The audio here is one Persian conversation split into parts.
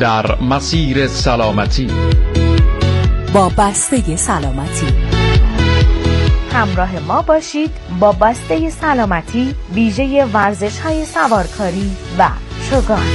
در مسیر سلامتی با بسته سلامتی همراه ما باشید با بسته سلامتی، ویژه ورزش‌های سوارکاری و چوگان.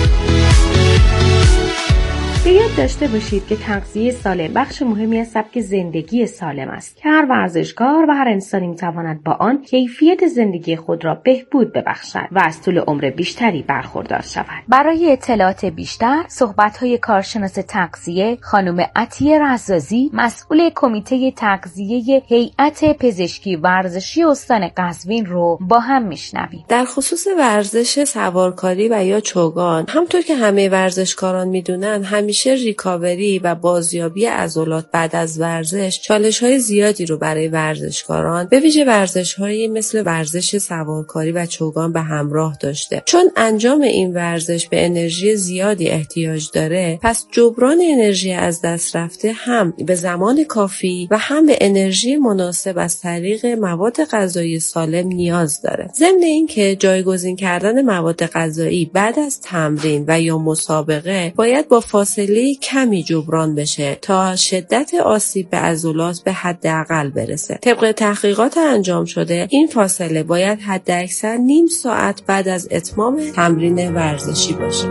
به یاد داشته باشید که تغذیه سالم بخش مهمی از سبک زندگی سالم است که هر ورزشکار و هر انسانی می‌تواند با آن کیفیت زندگی خود را بهبود ببخشد و از طول عمر بیشتری برخوردار شود. برای اطلاعات بیشتر صحبت‌های کارشناس تغذیه خانم عطیه رزازی، مسئول کمیته تغذیه هیئت پزشکی ورزشی استان قزوین رو با هم میشنویم. در خصوص ورزش سوارکاری و یا چوگان، همونطور که همه ورزشکاران میدونن، همیشه ریکاوری و بازیابی عضلات بعد از ورزش چالش‌های زیادی رو برای ورزشکاران به ویژه ورزش‌هایی مثل ورزش سوارکاری و چوگان به همراه داشته. چون انجام این ورزش به انرژی زیادی احتیاج داره، پس جبران انرژی از دست رفته هم به زمان کافی و هم به انرژی مناسب از طریق مواد غذایی سالم نیاز داره. ضمن اینکه جایگزین کردن مواد غذایی بعد از تمرین و یا مسابقه باید با فاصله کمی جبران بشه تا شدت آسیب به عضلات به حداقل برسه. طبق تحقیقات انجام شده این فاصله باید حداکثر نیم ساعت بعد از اتمام تمرین ورزشی باشه.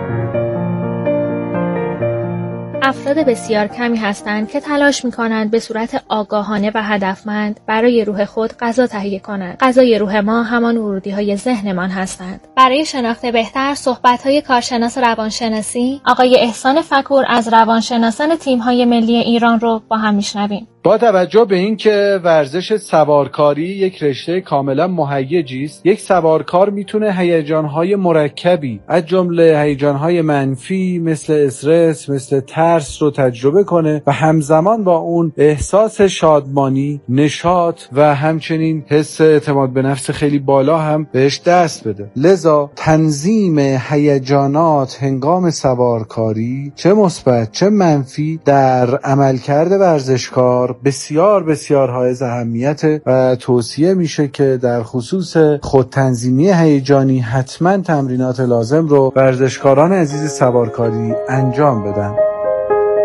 افراد بسیار کمی هستند که تلاش می‌کنند به صورت آگاهانه و هدفمند برای روح خود غذا تهیه کنند. غذای روح ما همان ورودی‌های ذهنمان هستند. برای شناخت بهتر صحبت‌های کارشناس روانشناسی آقای احسان فکور از روانشناسان تیم‌های ملی ایران رو با هم می‌شنویم. با توجه به اینکه ورزش سوارکاری یک رشته کاملا مهیجی است، یک سوارکار میتونه هیجان‌های مرکبی از جمله هیجان‌های منفی مثل استرس، مثل ترس رو تجربه کنه و همزمان با اون احساس شادمانی، نشاط و همچنین حس اعتماد به نفس خیلی بالا هم بهش دست بده. لذا تنظیم هیجانات هنگام سوارکاری چه مثبت چه منفی در عملکرد ورزشکار بسیار بسیار حائز اهمیت و توصیه میشه که در خصوص خودتنظیمی هیجانی حتما تمرینات لازم رو ورزشکاران عزیز سوارکاری انجام بدن.